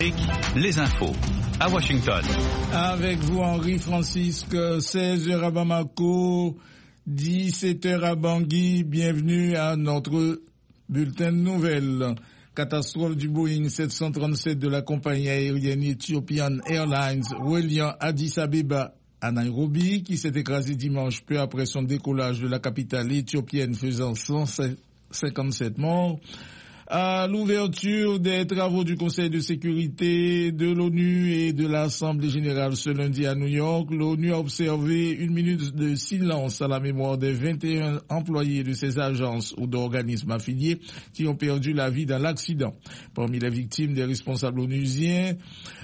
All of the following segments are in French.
Les infos à Washington. Avec vous Henri Francisque, 16h à Bamako, 17h à Bangui. Bienvenue à notre bulletin de nouvelles. Catastrophe du Boeing 737 de la compagnie aérienne Ethiopian Airlines reliant Addis Abeba à Nairobi, qui s'est écrasé dimanche peu après son décollage de la capitale éthiopienne, faisant 157 morts. À l'ouverture des travaux du Conseil de sécurité de l'ONU et de l'Assemblée générale ce lundi à New York, l'ONU a observé une minute de silence à la mémoire des 21 employés de ces agences ou d'organismes affiliés qui ont perdu la vie dans l'accident. Parmi les victimes, des responsables onusiens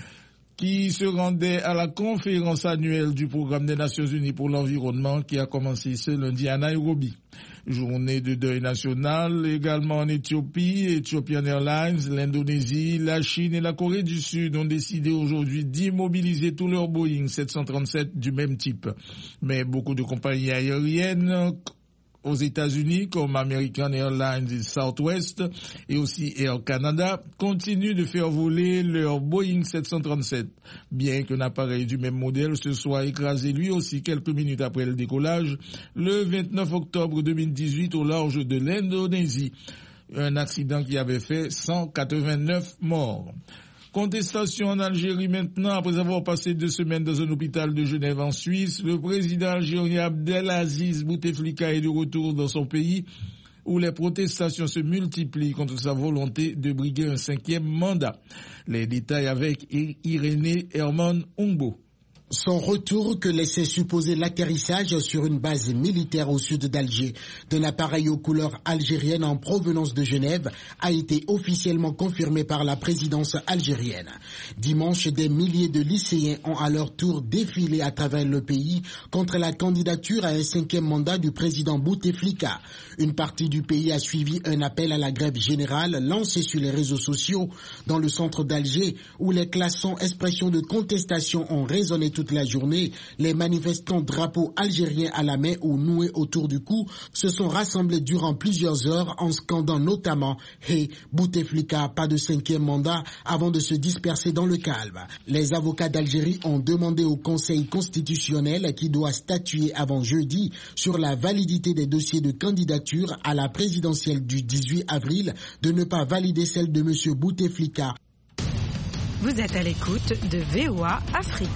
qui se rendaient à la conférence annuelle du Programme des Nations Unies pour l'environnement qui a commencé ce lundi à Nairobi. Journée de deuil national également en Éthiopie. Ethiopian Airlines, l'Indonésie, la Chine et la Corée du Sud ont décidé aujourd'hui d'immobiliser tous leurs Boeing 737 du même type. Mais beaucoup de compagnies aériennes aux États-Unis, comme American Airlines et Southwest, et aussi Air Canada, continuent de faire voler leur Boeing 737, bien qu'un appareil du même modèle se soit écrasé lui aussi quelques minutes après le décollage, le 29 octobre 2018 au large de l'Indonésie. Un accident qui avait fait 189 morts. Contestation en Algérie maintenant, après avoir passé 2 semaines dans un hôpital de Genève en Suisse, le président algérien Abdelaziz Bouteflika est de retour dans son pays où les protestations se multiplient contre sa volonté de briguer un 5e mandat. Les détails avec Irénée Herman Ongbo. Son retour que laissait supposer l'atterrissage sur une base militaire au sud d'Alger d'un appareil aux couleurs algériennes en provenance de Genève a été officiellement confirmé par la présidence algérienne. Dimanche, des milliers de lycéens ont à leur tour défilé à travers le pays contre la candidature à un 5e mandat du président Bouteflika. Une partie du pays a suivi un appel à la grève générale lancé sur les réseaux sociaux dans le centre d'Alger où les klaxons expressions de contestation ont résonné toute la journée. Les manifestants drapeaux algériens à la main ou noués autour du cou se sont rassemblés durant plusieurs heures en scandant notamment « Hey, Bouteflika, pas de 5e mandat » avant de se disperser dans le calme. Les avocats d'Algérie ont demandé au Conseil constitutionnel qui doit statuer avant jeudi sur la validité des dossiers de candidature à la présidentielle du 18 avril de ne pas valider celle de M. Bouteflika. Vous êtes à l'écoute de VOA Afrique.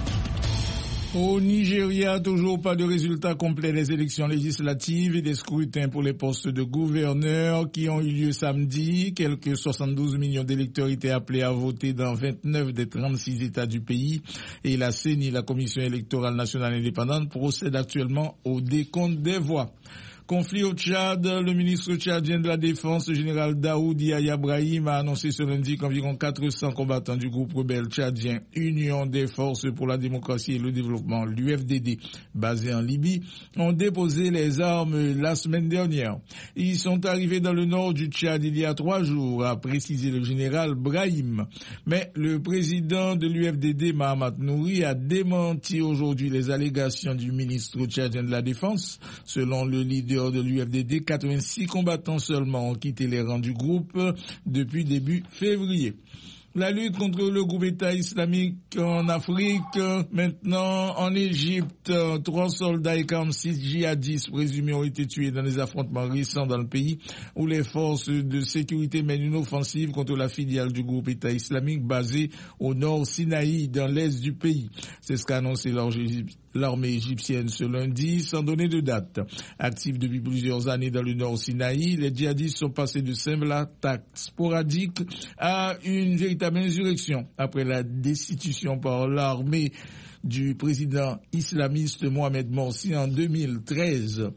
Au Nigeria, toujours pas de résultats complets des élections législatives et des scrutins pour les postes de gouverneur qui ont eu lieu samedi. Quelques 72 millions d'électeurs étaient appelés à voter dans 29 des 36 États du pays. Et la CENI, la Commission électorale nationale indépendante, procède actuellement au décompte des voix. Conflit au Tchad, le ministre tchadien de la Défense, général Daoud Yahya Brahim, a annoncé ce lundi qu'environ 400 combattants du groupe rebelle tchadien Union des Forces pour la démocratie et le développement, l'UFDD, basé en Libye, ont déposé les armes la semaine dernière. Ils sont arrivés dans le nord du Tchad il y a 3 jours, a précisé le général Brahim. Mais le président de l'UFDD, Mahamat Nouri, a démenti aujourd'hui les allégations du ministre tchadien de la Défense. Selon le leader de l'UFDD, 86 combattants seulement ont quitté les rangs du groupe depuis début février. La lutte contre le groupe État islamique en Afrique, maintenant en Égypte, 3 soldats et 46 djihadistes présumés ont été tués dans des affrontements récents dans le pays où les forces de sécurité mènent une offensive contre la filiale du groupe État islamique basée au nord Sinaï, dans l'est du pays. C'est ce qu'a annoncé l'armée égyptienne ce lundi, sans donner de date. Actifs depuis plusieurs années dans le nord Sinaï, les djihadistes sont passés de simples attaques sporadiques à une véritable insurrection après la destitution par l'armée du président islamiste Mohamed Morsi en 2013.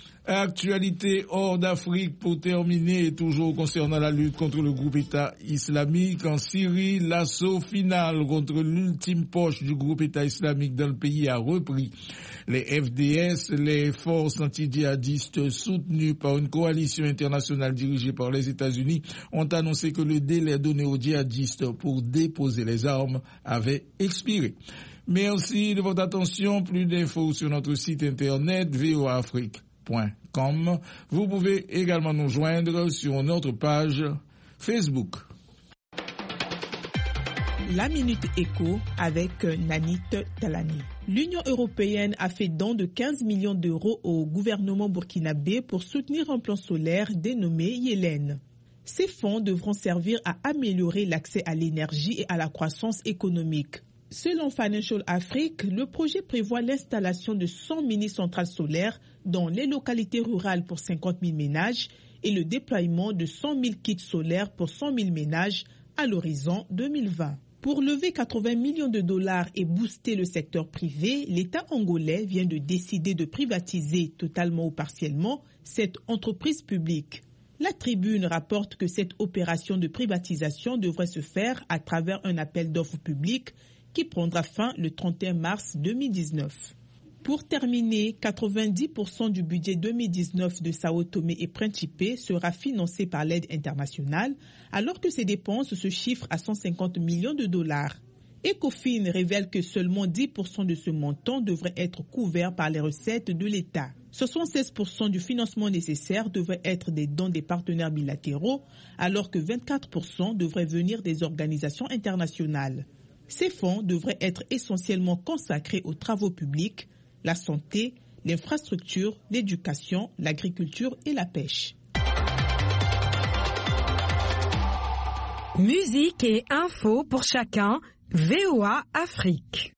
Actualité hors d'Afrique pour terminer, et toujours concernant la lutte contre le groupe État islamique en Syrie, l'assaut final contre l'ultime poche du groupe État islamique dans le pays a repris. Les FDS, les forces anti-djihadistes soutenues par une coalition internationale dirigée par les États-Unis, ont annoncé que le délai donné aux djihadistes pour déposer les armes avait expiré. Merci de votre attention. Plus d'infos sur notre site internet voaafrique.com. Vous pouvez également nous joindre sur notre page Facebook. La Minute Éco avec Nanit Talani. L'Union européenne a fait don de 15 millions d'euros au gouvernement burkinabé pour soutenir un plan solaire dénommé Yélène. Ces fonds devront servir à améliorer l'accès à l'énergie et à la croissance économique. Selon Financial Afrique, le projet prévoit l'installation de 100 mini-centrales solaires dans les localités rurales pour 50 000 ménages et le déploiement de 100 000 kits solaires pour 100 000 ménages à l'horizon 2020. Pour lever 80 millions de dollars et booster le secteur privé, l'État angolais vient de décider de privatiser totalement ou partiellement cette entreprise publique. La Tribune rapporte que cette opération de privatisation devrait se faire à travers un appel d'offres public qui prendra fin le 31 mars 2019. Pour terminer, 90% du budget 2019 de Sao Tomé et Principe sera financé par l'aide internationale, alors que ses dépenses se chiffrent à 150 millions de dollars. Ecofin révèle que seulement 10% de ce montant devrait être couvert par les recettes de l'État. 76% du financement nécessaire devrait être des dons des partenaires bilatéraux, alors que 24% devraient venir des organisations internationales. Ces fonds devraient être essentiellement consacrés aux travaux publics, la santé, l'infrastructure, l'éducation, l'agriculture et la pêche. Musique et infos pour chacun, VOA Afrique.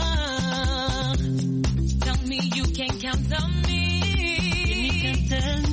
Tell me